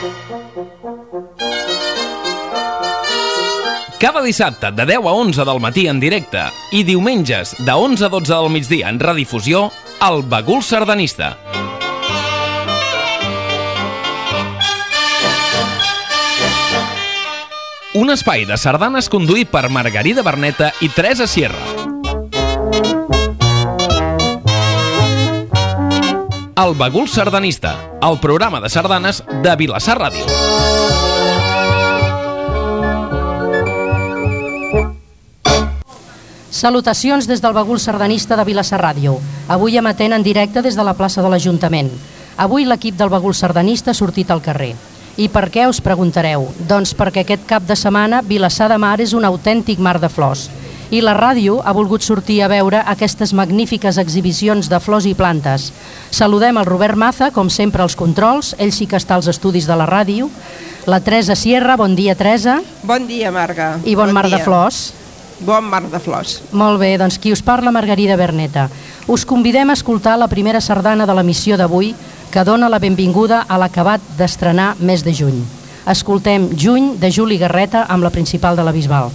Cada dissabte de 10 a 11 del matí en directe i diumenges de 11 a 12 del migdia en redifusió, El Bagul Sardanista. Un espai de sardanes conduït per Margarida Berneta i Teresa Sierra. El Bagul Sardanista, el programa de sardanes de Vilassar Ràdio. Salutacions des del Bagul Sardanista de Vilassar Ràdio. Avui emetent en directe des de la plaça de l'Ajuntament. Avui l'equip del Bagul Sardanista ha sortit al carrer. I per què, us preguntareu? Doncs perquè aquest cap de setmana Vilassar de Mar és un autèntic mar de flors. I la ràdio ha volgut sortir a veure aquestes magnífiques exhibicions de flors i plantes. Saludem el Robert Maza, com sempre als controls, ell sí que està als estudis de la ràdio. La Teresa Sierra, bon dia Teresa. Bon dia Marga. I bon mar de flors. Bon mar de flors. Molt bé, doncs qui us parla, Margarida Berneta. Us convidem a escoltar la primera sardana de l'emissió d'avui, que dona la benvinguda a l'acabat d'estrenar mes de juny. Escoltem Juny de Juli Garreta amb la principal de la Bisbal.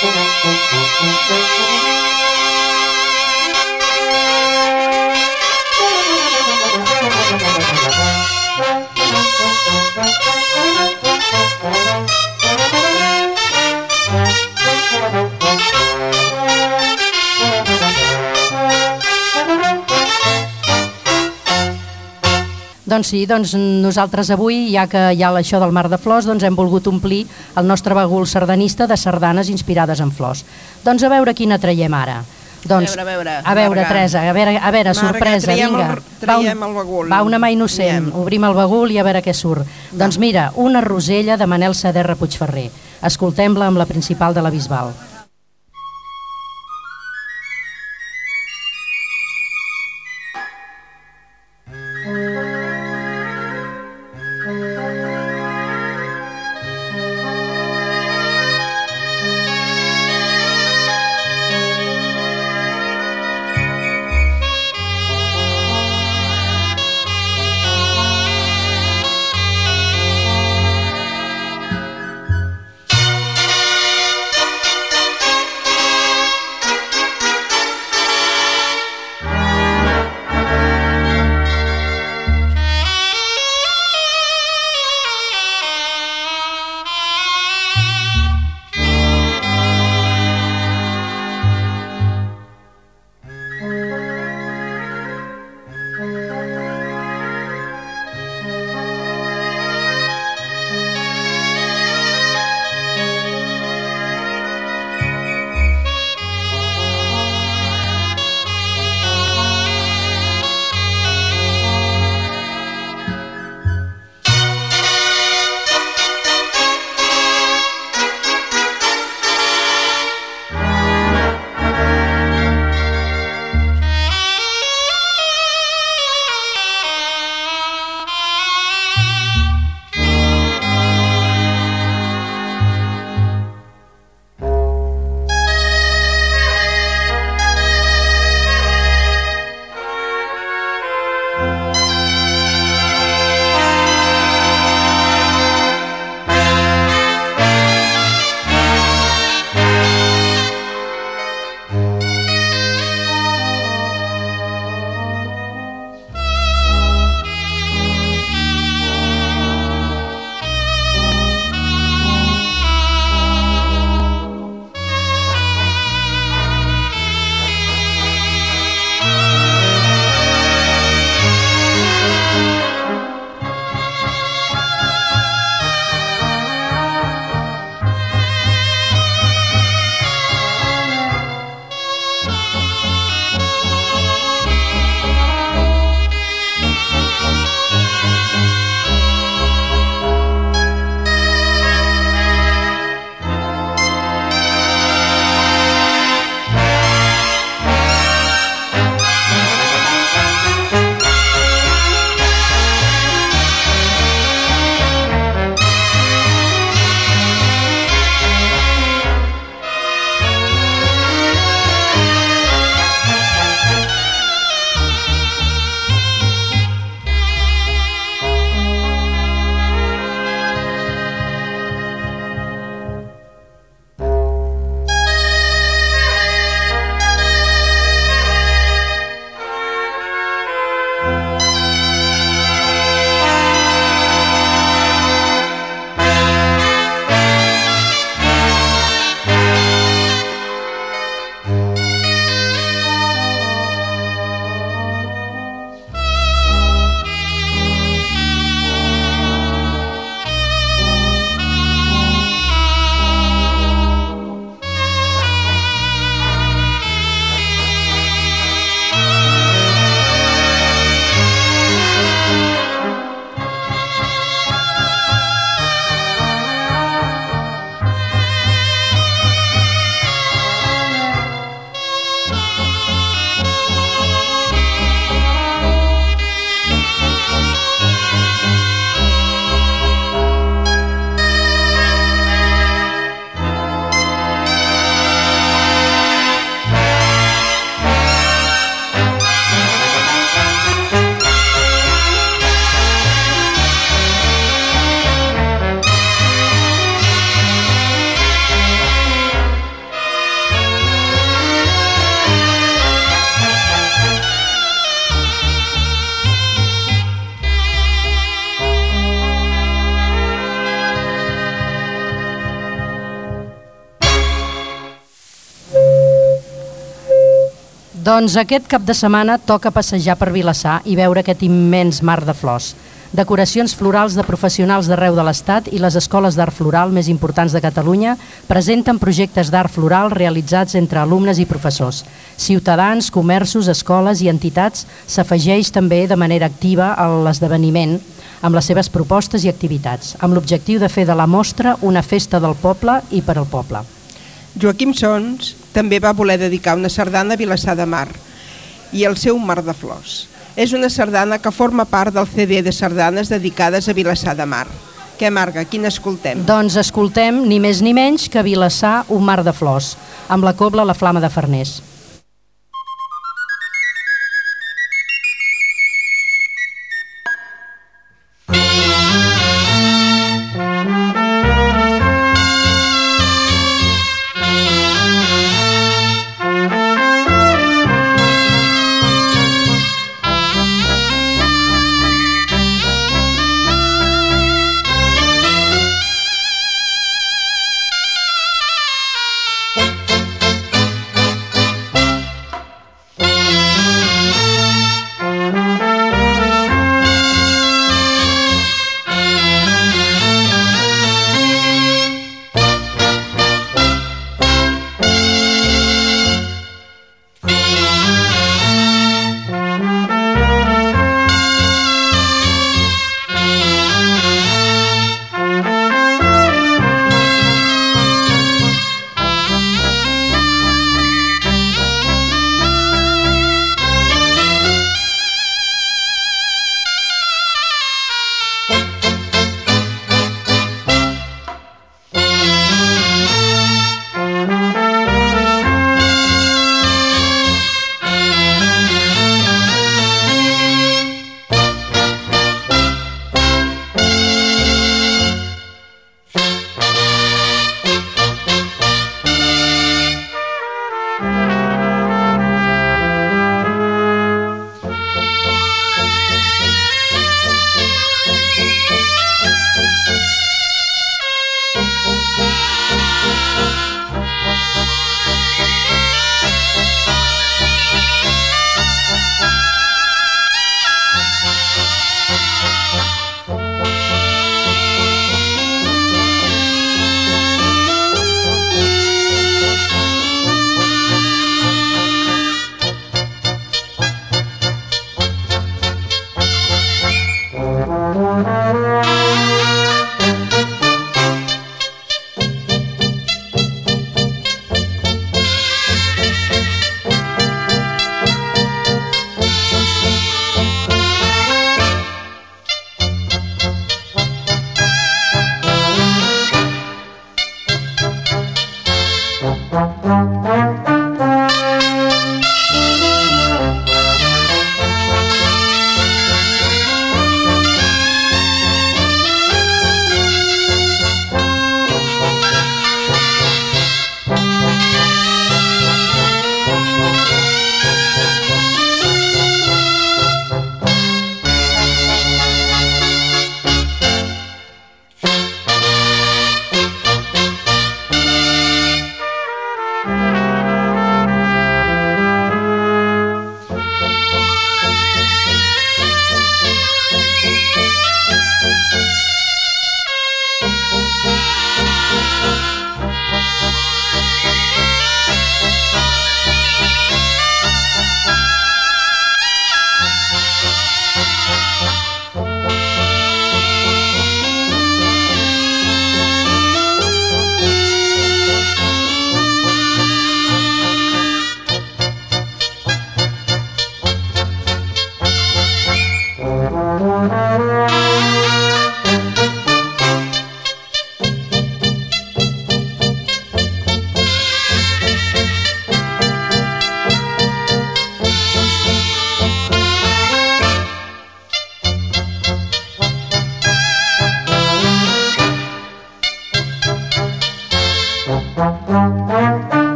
Doncs sí, nosaltres avui, ja que hi ha això del Mar de Flors, hem volgut omplir el nostre bagul sardanista de sardanes inspirades en flors. Doncs a veure quina traiem ara. Doncs, a veure, Marga. Teresa, a veure, Marga, sorpresa, vinga. Traiem el bagul. Va, una mà innocent, obrim el bagul i a veure què surt. Doncs mira, una rosella de Manel Saderra Puigferrer. Escoltem-la amb la principal de la Bisbal. Doncs aquest cap de setmana toca passejar per Vilassar i veure aquest immens mar de flors. Decoracions florals de professionals d'arreu de l'Estat i les escoles d'art floral més importants de Catalunya presenten projectes d'art floral realitzats entre alumnes i professors. Ciutadans, comerços, escoles i entitats s'afegeix també de manera activa a l'esdeveniment amb les seves propostes i activitats, amb l'objectiu de fer de la mostra una festa del poble i per al poble. Joaquim Sons també va voler dedicar una sardana a Vilassar de Mar i el seu Mar de Flors. És una sardana que forma part del CD de sardanes dedicades a Vilassar de Mar. Què, Marga, quina escoltem? Doncs escoltem ni més ni menys que Vilassar, un mar de flors, amb la cobla La Flama de Farners.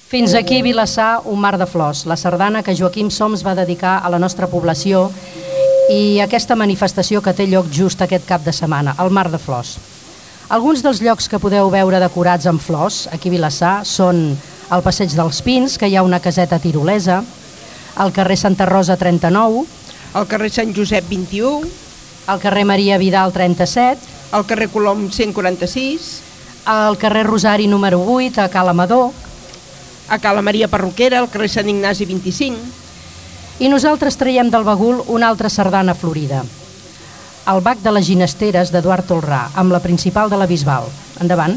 Fins aquí Vilassar, un mar de flors, la sardana que Joaquim Soms va dedicar a la nostra població i aquesta manifestació que té lloc just aquest cap de setmana, el mar de flors. Alguns dels llocs que podeu veure decorats amb flors aquí a Vilassar són el Passeig dels Pins, que hi ha una caseta tirolesa, el carrer Santa Rosa 39, al carrer Sant Josep 21, el carrer Maria Vidal 37, al carrer Colom 146, al carrer Rosari número 8, a Cala Amador, a Cala Maria Perruquera, al carrer Sant Ignasi 25. I nosaltres traiem del bagul una altra sardana florida, el Bac de les Ginesteres d'Eduard Tolrà, amb la principal de la Bisbal. Endavant.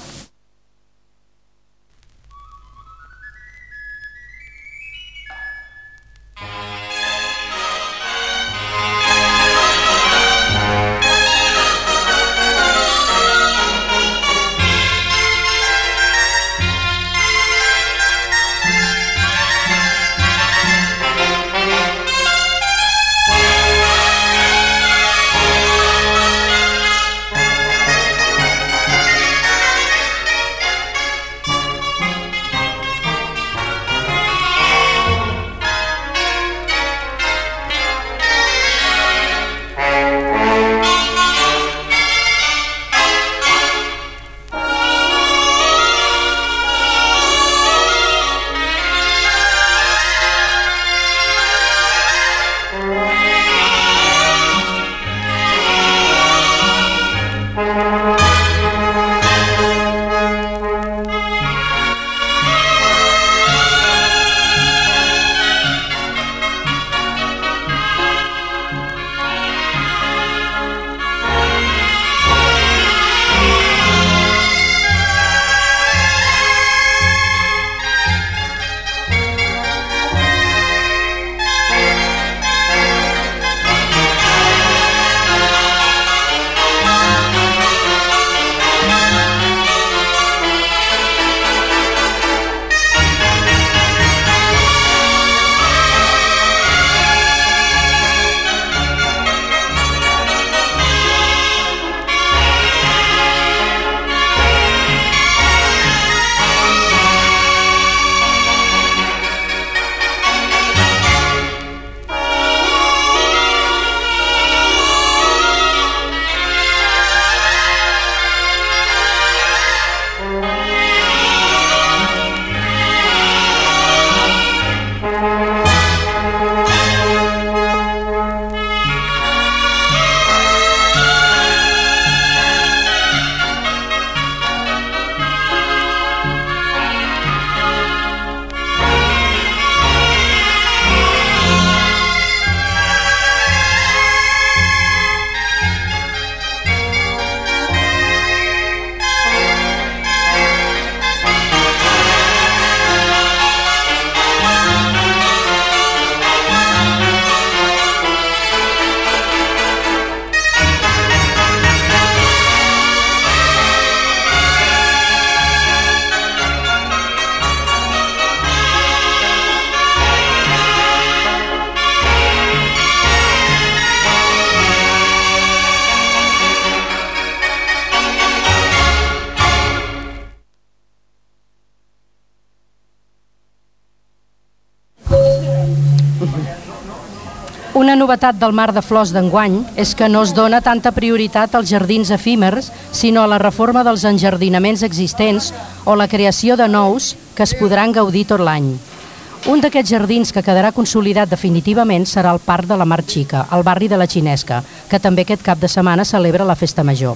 Una novetat del Mar de Flors d'enguany és que no es dona tanta prioritat als jardins efímers, sinó a la reforma dels enjardinaments existents o la creació de nous que es podran gaudir tot l'any. Un d'aquests jardins que quedarà consolidat definitivament serà el Parc de la Mar Xica, al barri de la Xinesca, que també aquest cap de setmana celebra la Festa Major.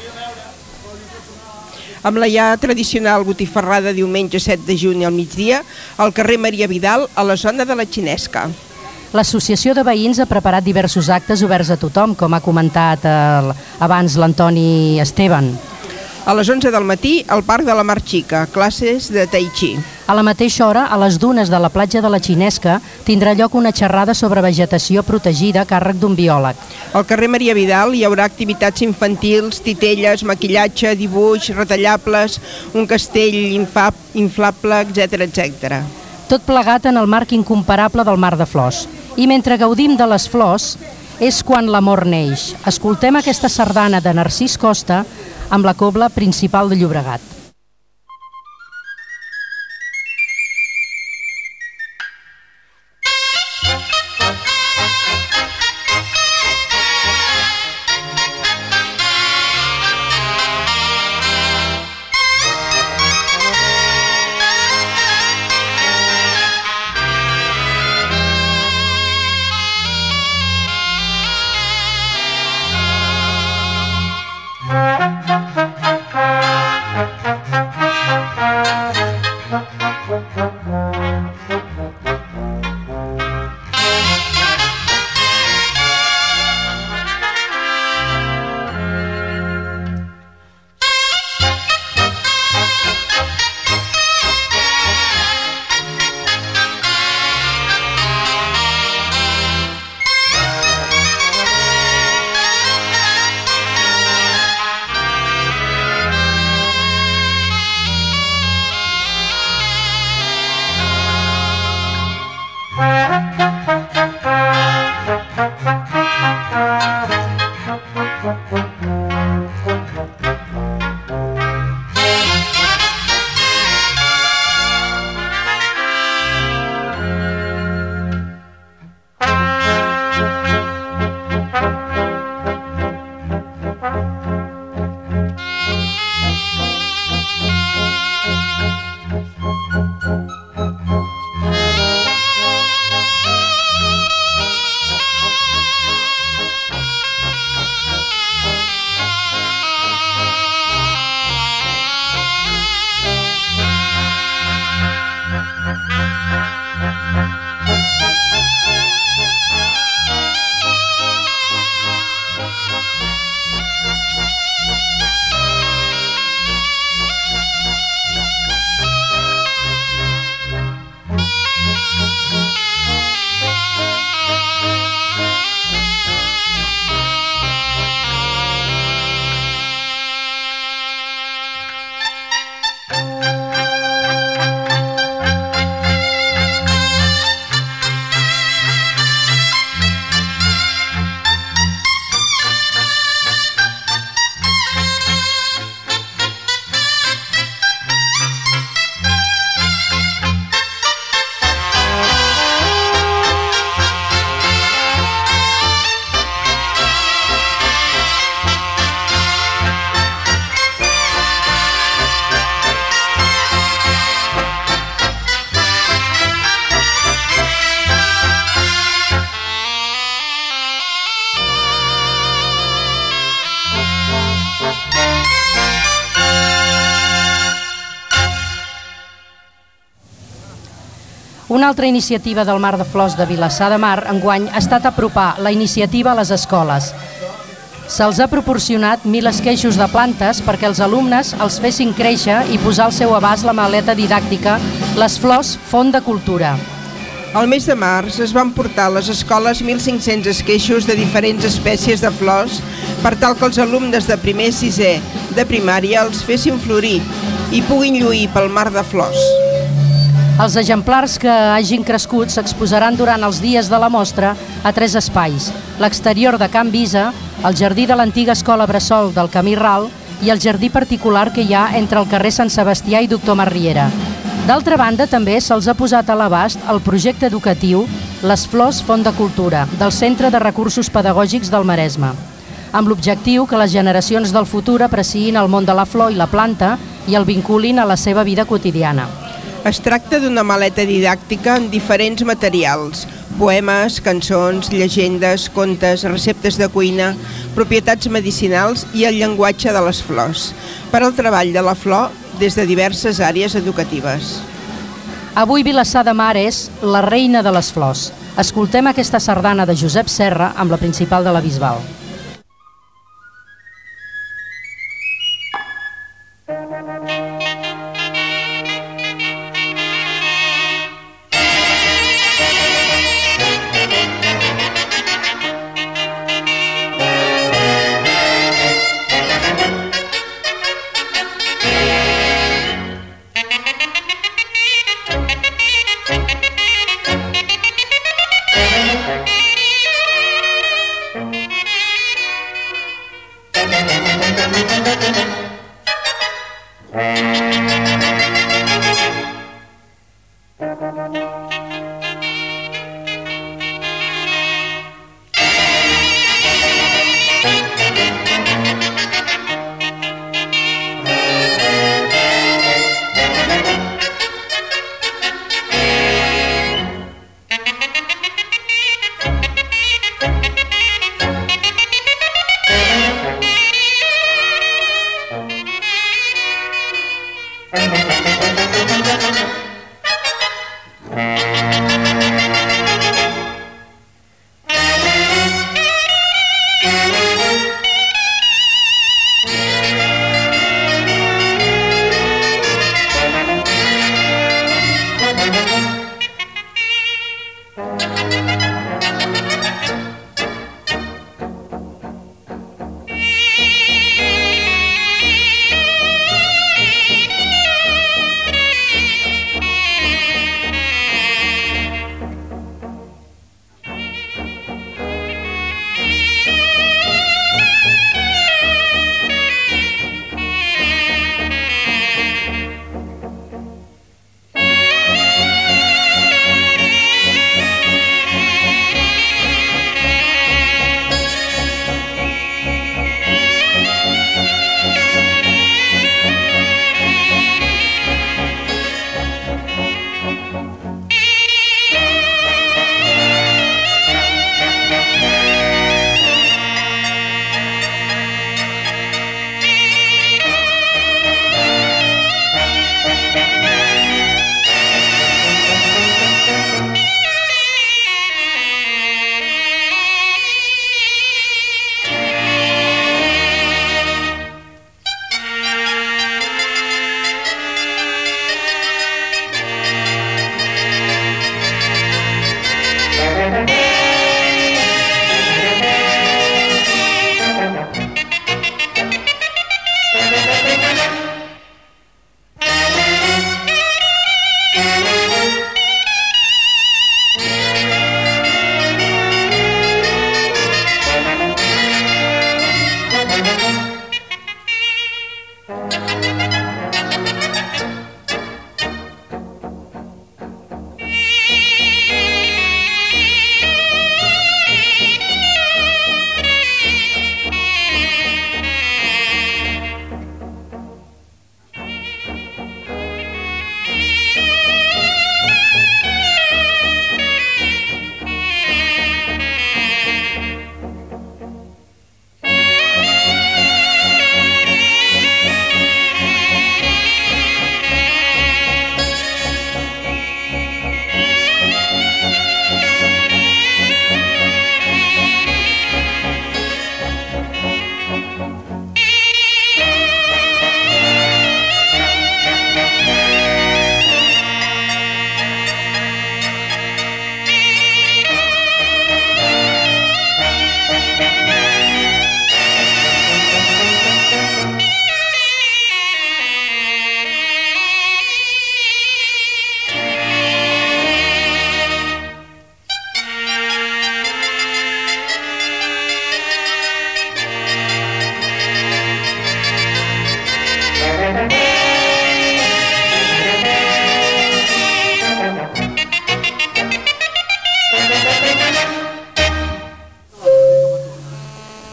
Amb la ja tradicional botifarrada diumenge 7 de juny al migdia, al carrer Maria Vidal, a la zona de la Xinesca. L'Associació de Veïns ha preparat diversos actes oberts a tothom, com ha comentat abans l'Antoni Esteban. A les 11 del matí, al Parc de la Mar Xica, classes de Tai Chi. A la mateixa hora, a les dunes de la platja de la Xinesca, tindrà lloc una xerrada sobre vegetació protegida a càrrec d'un biòleg. Al carrer Maria Vidal hi haurà activitats infantils, titelles, maquillatge, dibuix, retallables, un castell inflable, etc. Tot plegat en el marc incomparable del Mar de Flors. I mentre gaudim de les flors, és quan l'amor neix. Escoltem aquesta sardana de Narcís Costa amb la cobla Principal de Llobregat. Una altra iniciativa del Mar de Flors de Vilassar de Mar enguany ha estat apropar la iniciativa a les escoles. Se'ls ha proporcionat 1.000 esqueixos de plantes perquè els alumnes els fessin créixer i posar al seu abast la maleta didàctica Les Flors, Font de Cultura. Al mes de març es van portar a les escoles 1.500 esqueixos de diferents espècies de flors per tal que els alumnes de primer i sisè de primària els fessin florir i puguin lluir pel mar de flors. Els exemplars que hagin crescut s'exposaran durant els dies de la mostra a 3 espais: l'exterior de Can Visa, el jardí de l'antiga escola Bressol del Camí Ral i el jardí particular que hi ha entre el carrer Sant Sebastià i Doctor Masriera. D'altra banda, també se'ls ha posat a l'abast el projecte educatiu Les Flors, Font de Cultura, del Centre de Recursos Pedagògics del Maresme, amb l'objectiu que les generacions del futur apreciïn el món de la flor i la planta i el vinculin a la seva vida quotidiana. Es tracta d'una maleta didàctica amb diferents materials: poemes, cançons, llegendes, contes, receptes de cuina, propietats medicinals i el llenguatge de les flors, per al treball de la flor des de diverses àrees educatives. Avui Vilassar de Mar és la reina de les flors. Escoltem aquesta sardana de Josep Serra amb la principal de la Bisbal.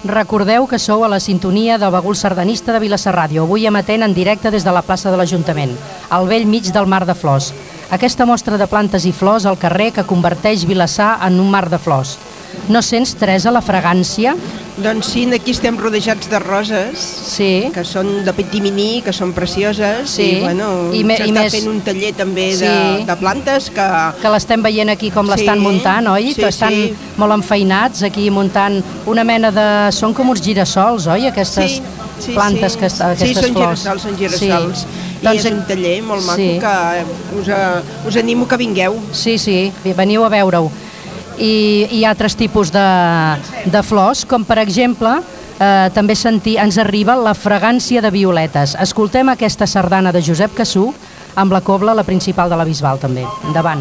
Recordeu que sou a la sintonia del Bagul Sardanista de Vilassar Ràdio, avui emetent en directe des de la plaça de l'Ajuntament, al bell mig del Mar de Flors. Aquesta mostra de plantes i flors al carrer que converteix Vilassar en un mar de flors. No sents, Teresa, la fragància? Doncs sí, aquí estem rodejats de roses, Sí. que són de pitiminí, que són precioses, Sí. i bueno, s'està fent un taller també de plantes que l'estem veient aquí com l'estan muntant, oi? Sí, Que estan sí. molt enfeinats aquí muntant una mena de... Són com uns girassols, oi? Aquestes plantes, aquestes sí, són flors. són girassols. Sí. I és un taller molt maco que us animo que vingueu. Sí, veniu a veure-ho. I hi ha altres tipus de flors, com per exemple, també ens arriba la fragància de violetes. Escoltem aquesta sardana de Josep Cassú amb la cobla, la principal de la Bisbal, també. Endavant.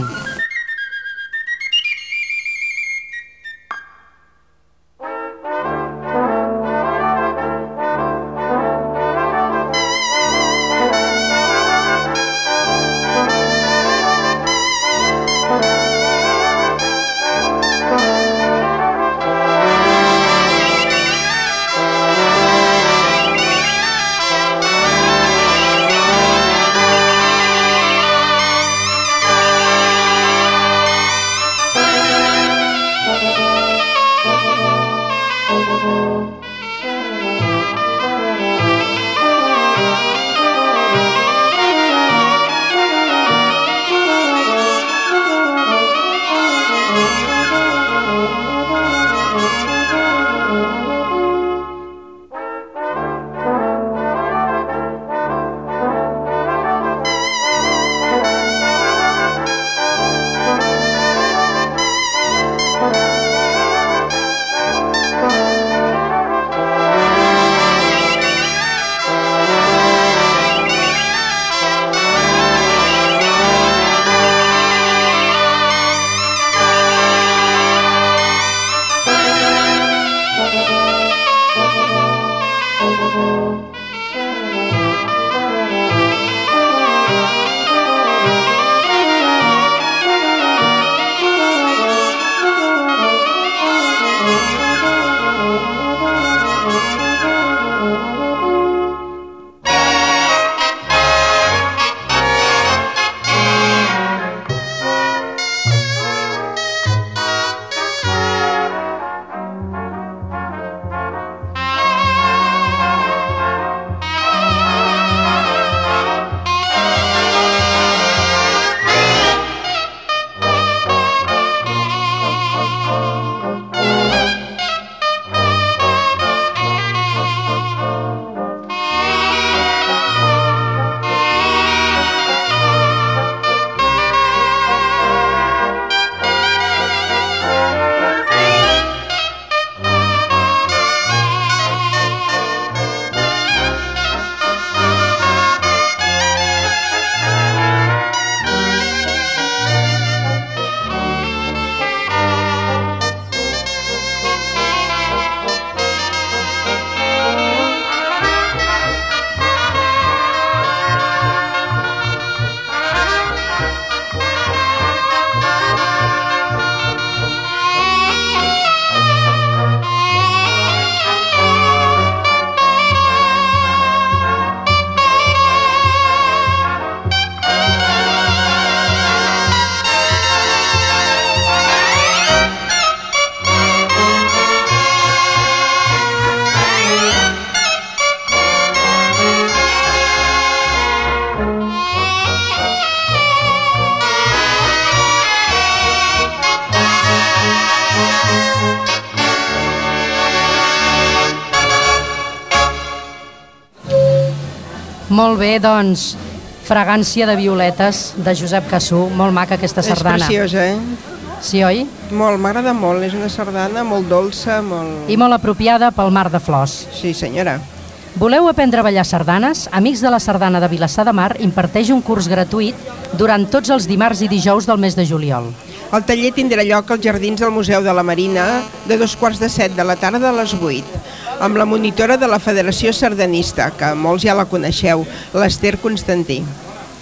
Molt bé, doncs, Fragància de violetes, de Josep Cassú. Molt maca aquesta sardana. És preciosa, Sí, oi? Molt, m'agrada molt. És una sardana molt dolça, molt... I molt apropiada pel Mar de Flors. Sí, senyora. Voleu aprendre a ballar sardanes? Amics de la Sardana de Vilassar de Mar imparteix un curs gratuït durant tots els dimarts i dijous del mes de juliol. El taller tindrà lloc als jardins del Museu de la Marina de 2:45 de la tarda a les 8, amb la monitora de la Federació Sardanista, que molts ja la coneixeu, l'Ester Constantí.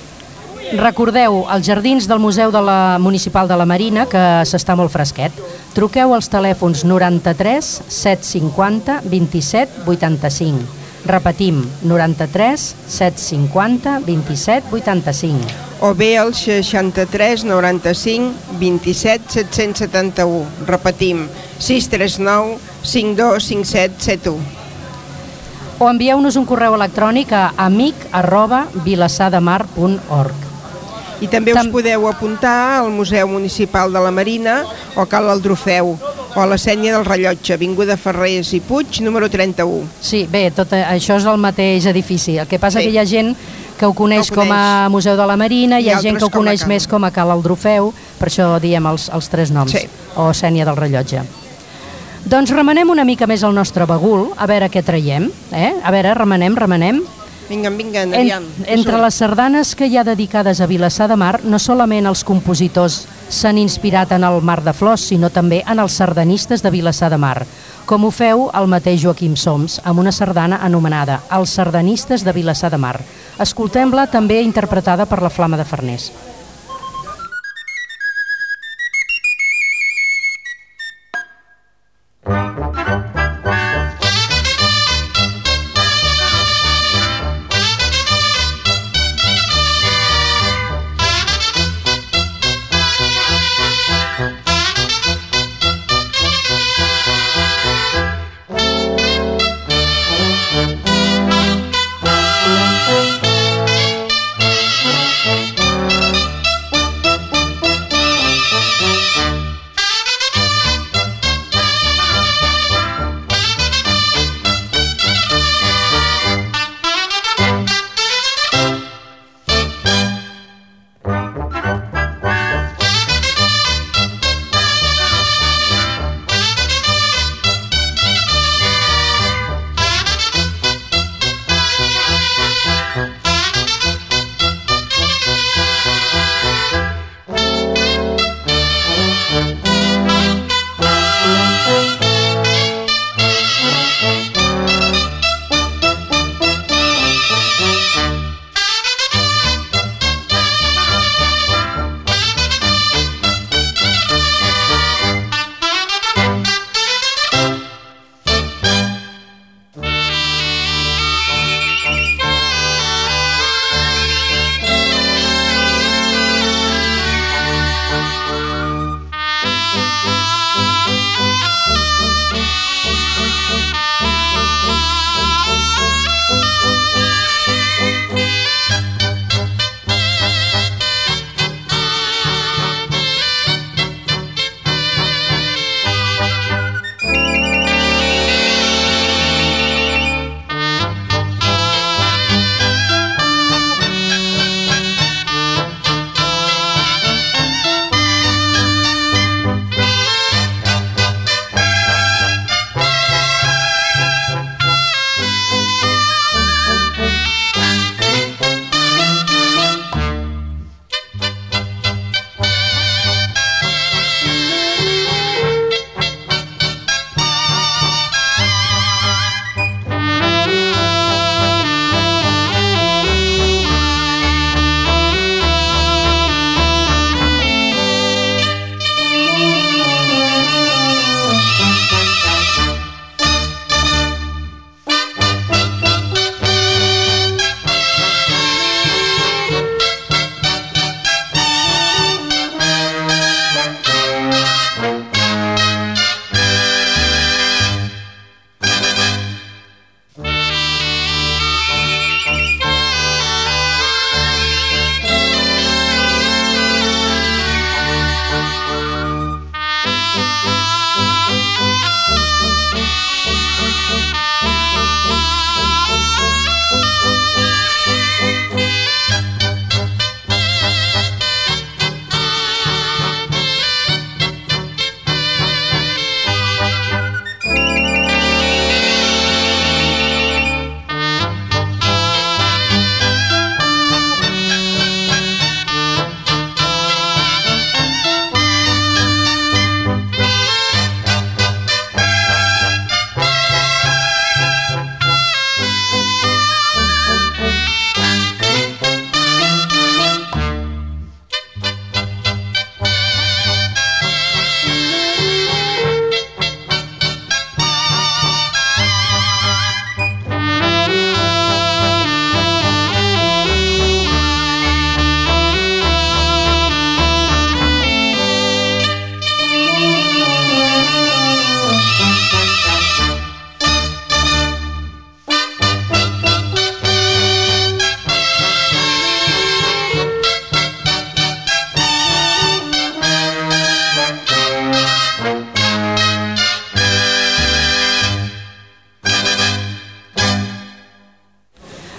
Recordeu, els jardins del Museu de la Municipal de la Marina, que s'està molt fresquet. Truqueu als telèfons 93 750 27 85. Repetim, 93 750 27 85. O bé al 63 95 27 771. Repetim, 639 52 57 71. O envieu-nos un correu electrònic a amic@vilassademar.org. I també us podeu apuntar al Museu Municipal de la Marina o Cal Aldrofeu o a la Sènia del Rellotge, avinguda Ferrers i Puig, número 31. Sí, bé, tot això és el mateix edifici. El que passa que hi ha gent que ho coneix com a Museu de la Marina, hi ha gent que ho coneix més com a Cal Aldrofeu, per això diem els tres noms, o Sènia del Rellotge. Doncs remenem una mica més el nostre bagul, a veure què traiem. A veure, remenem. Vinga, aviam. Entre les sardanes que hi ha dedicades a Vilassar de Mar, no solament els compositors s'han inspirat en el Mar de Flors, sinó també en els sardanistes de Vilassar de Mar, com ho feu el mateix Joaquim Soms, amb una sardana anomenada Els sardanistes de Vilassar de Mar. Escoltem-la, també interpretada per la Flama de Farners.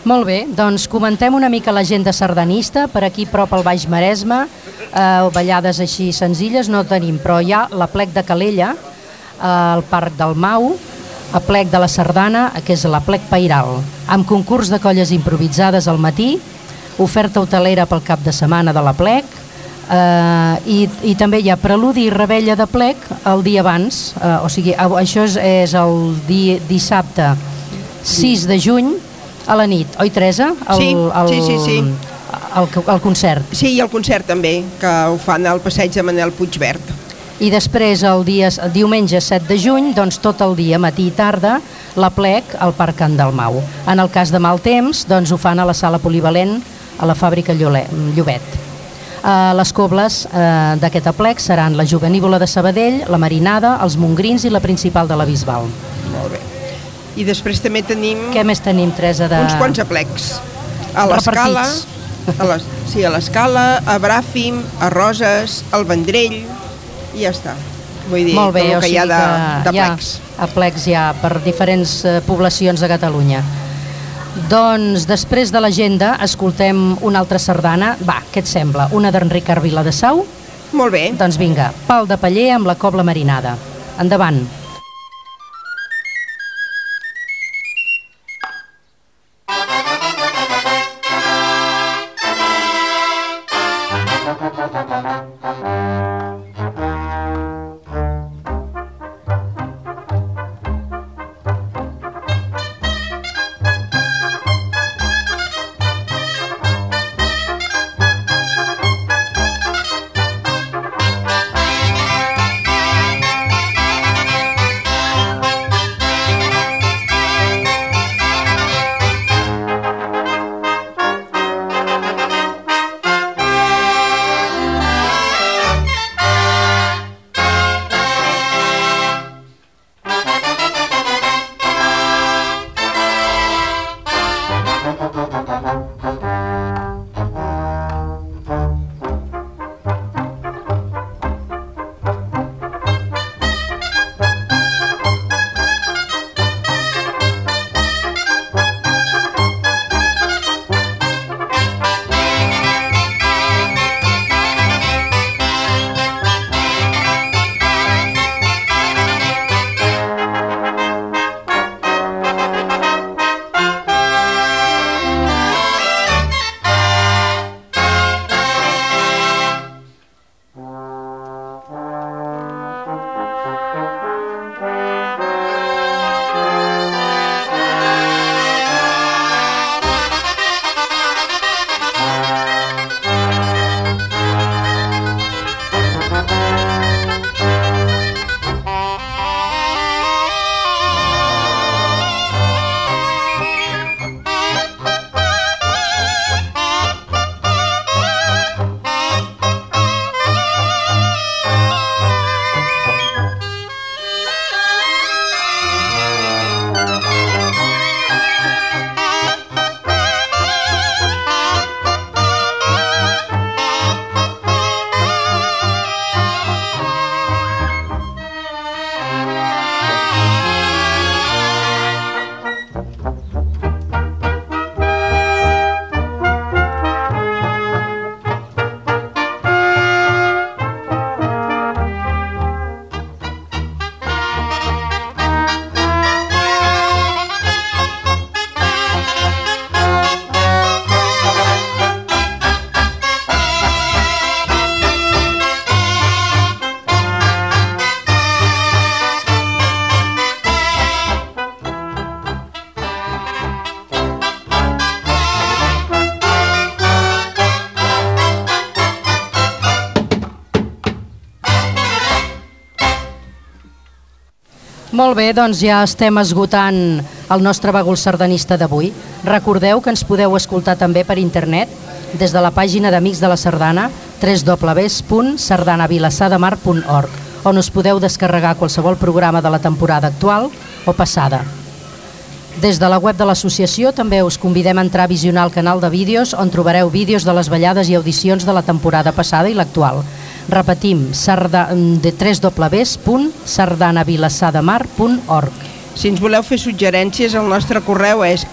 Molt bé, doncs comentem una mica l'agenda sardanista. Per aquí prop al Baix Maresme, ballades així senzilles no tenim, però hi ha l'Aplec de Calella, el Parc del Mau, Aplec de la Sardana, que és l'Aplec Pairal, amb concurs de colles improvisades al matí, oferta hotelera pel cap de setmana de l'Aplec, i també hi ha preludi i rebella d'Aplec el dia abans, o sigui, això és el dissabte 6 de juny a la nit, oi Teresa? Sí. El concert. Sí, i el concert també, que ho fan al passeig de Manel Puigverd. I després el diumenge 7 de juny, doncs tot el dia, matí i tarda, l'Aplec al Parc Can Dalmau. En el cas de mal temps, doncs ho fan a la sala polivalent a la fàbrica Llobet. Les cobles d'aquest Aplec seran la Jovenívola de Sabadell, la Marinada, els Montgrins i la principal de la Bisbal. Molt bé. I després també tenim... Què més tenim, Teresa? Uns quants aplecs. A l'Escala, a l'Escala, a Bràfim, a Roses, al Vendrell, i ja està. Vull dir, molt bé, tot el que hi ha d'aplecs. Hi ha aplecs ja per diferents poblacions de Catalunya. Doncs després de l'agenda escoltem una altra sardana. Va, què et sembla? Una d'en Ricard Viladesau? Molt bé. Doncs vinga, Pal de Paller amb la cobla marinada. Endavant. Molt bé, doncs ja estem esgotant el nostre bagul sardanista d'avui. Recordeu que ens podeu escoltar també per internet des de la pàgina d'Amics de la Sardana, www.sardanavilassademar.org, on us podeu descarregar qualsevol programa de la temporada actual o passada. Des de la web de l'associació també us convidem a entrar a visionar el canal de vídeos on trobareu vídeos de les ballades i audicions de la temporada passada i l'actual. Repetim, www.sardanavilassademar.org. Si ens voleu fer suggerències, el nostre correu és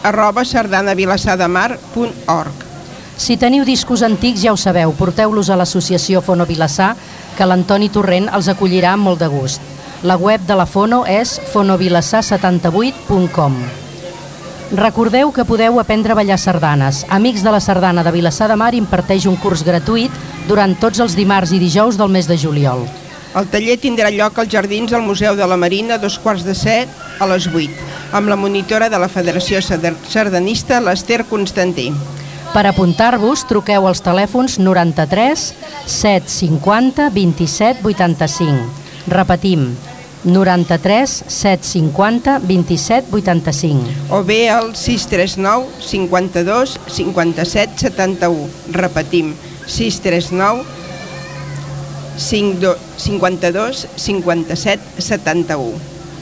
amic@sardanavilassademar.org. Si teniu discos antics, ja ho sabeu, porteu-los a l'associació Fono Vilassar, que l'Antoni Torrent els acollirà amb molt de gust. La web de la Fono és fonovilassar78.com. Recordeu que podeu aprendre a ballar sardanes. Amics de la Sardana de Vilassar de Mar imparteix un curs gratuït durant tots els dimarts i dijous del mes de juliol. El taller tindrà lloc als jardins del Museu de la Marina a 6:45 a les 8, amb la monitora de la Federació Sardanista, l'Ester Constantí. Per apuntar-vos, truqueu als telèfons 93 750 27 85. Repetim, 93 750 27 85. O bé al 639 52 57 71. Repetim, 639 52 57 71.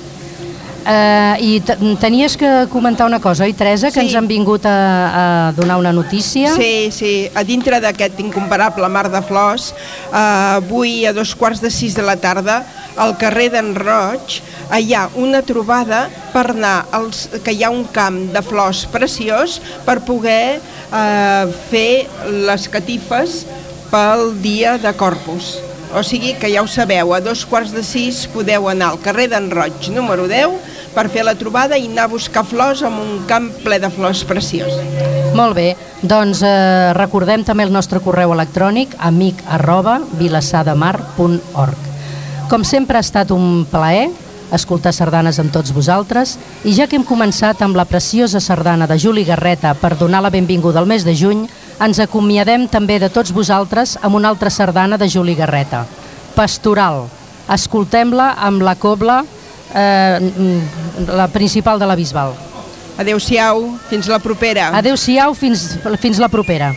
I tenies que comentar una cosa, oi, Teresa? Que Sí. ens han vingut a donar una notícia. Sí, a dintre d'aquest incomparable mar de flors, avui a 5:45 de la tarda, al carrer d'en Roig, hi ha una trobada per anar, que hi ha un camp de flors preciós per poder fer les catifes pel dia de Corpus. O sigui que ja ho sabeu, a 5:45 podeu anar al carrer d'en Roig número 10 per fer la trobada i anar a buscar flors en un camp ple de flors preciós. Molt bé, doncs recordem també el nostre correu electrònic amic@vilassademar.org. Com sempre ha estat un plaer escoltar sardanes amb tots vosaltres, i ja que hem començat amb la preciosa sardana de Juli Garreta per donar la benvinguda al mes de juny, ens acomiadem també de tots vosaltres amb una altra sardana de Juli Garreta, Pastoral. Escoltem-la amb la cobla, la principal de la Bisbal. Adéu-siau, fins la propera. Adéu-siau, fins la propera.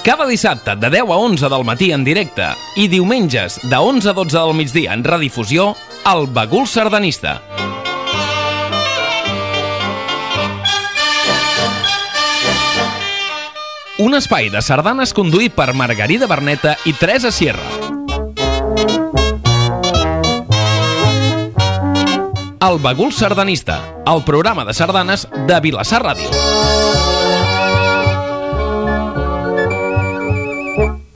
Cada dissabte de 10 a 11 del matí en directe i diumenges de 11 a 12 del migdia en redifusió, El Bagul Sardanista. Un espai de sardanes conduït per Margarida Berneta i Teresa Sierra. El Bagul Sardanista, el programa de sardanes de Vilassar Ràdio.